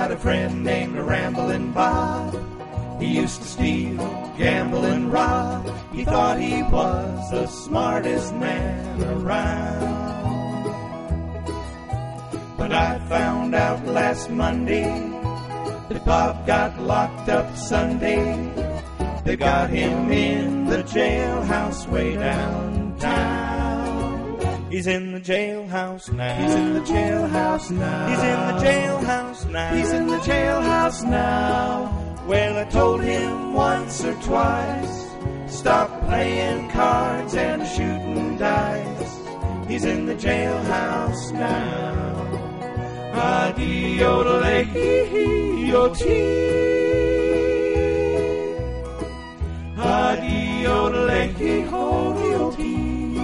had a friend named Ramblin' Bob. He used to steal, gamble, and rob. He thought he was the smartest man around. But I found out last Monday that Bob got locked up Sunday. They got him in the jailhouse way downtown. He's in the jailhouse now. He's in the jailhouse now. He's in the jailhouse now. He's in the jailhouse now. Well, I told him once or twice, stop playing cards and shooting dice. He's in the jailhouse now. Adi-yodelay-hee-hee-yo-tee. Adi-yodelay-hee-ho-yo-tee.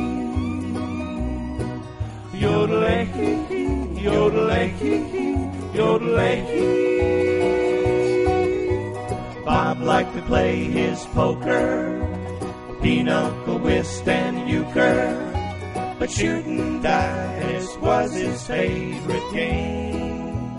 Yodelay-hee-hee, yodelay-hee-hee, yodelay-hee. Bob liked to play his poker, pinochle, whist, and euchre, but shooting dice was his favorite game.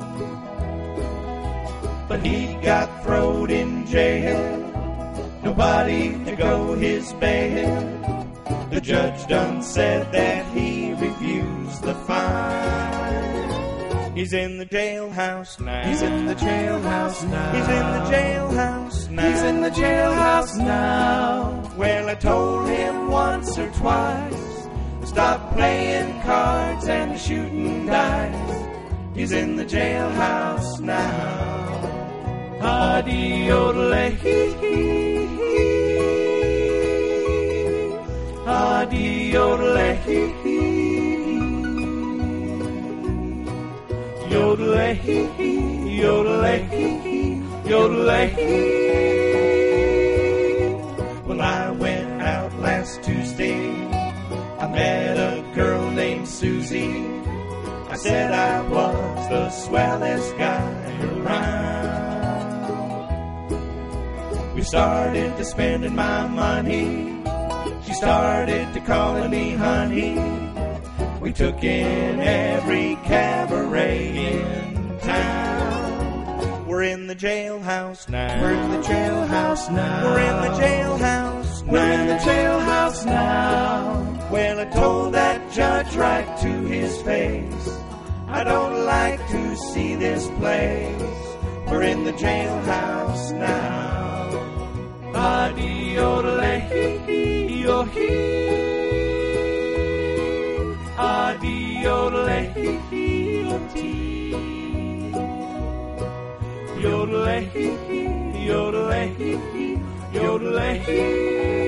But he got thrown in jail, nobody to go his bail. The judge done said that he refused the fine. He's in the jailhouse now. He's in the jailhouse now. He's in the jailhouse now. He's in the jailhouse now. Well, I told him once or twice, stop playing cards and shooting dice. He's in the jailhouse now. Adi-yodelay-hee-hee-hee. Adi-yodelay-hee-hee. Yodelay-hee-hee, yodelay-hee-hee, yodelay-hee. Well, I went out last Tuesday. I met a girl named Susie. I said I was the swellest guy around. We started to spending my money. She started to calling me honey. We took in every cabaret in town. We're in the jailhouse now. We're in the jailhouse now. We're in the jailhouse now. We're in the jailhouse now. Well, I told that judge right to his face, I don't like to see this place. We're in the jailhouse now. Adi-yodelay-hee-hee-yo-hee. Adi-yodelay-hee-hee-yo-tee. Yodelay-hee-hee, yodelay-hee-hee, yodelay-hee.